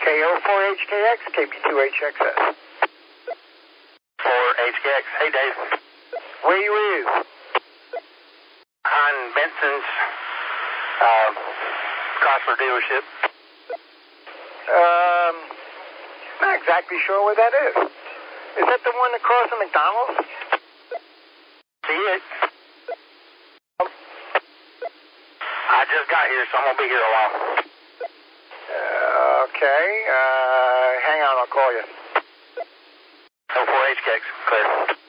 KO4HKX, KB2HXS. 4HKX. Hey, Dave. Where you is? On Benson's Chrysler dealership. Not exactly sure where that is. Is that the one across from McDonald's? See it? I just got here, so I'm going to be here a while. Okay. Hang on, I'll call you. 4HKX, clear.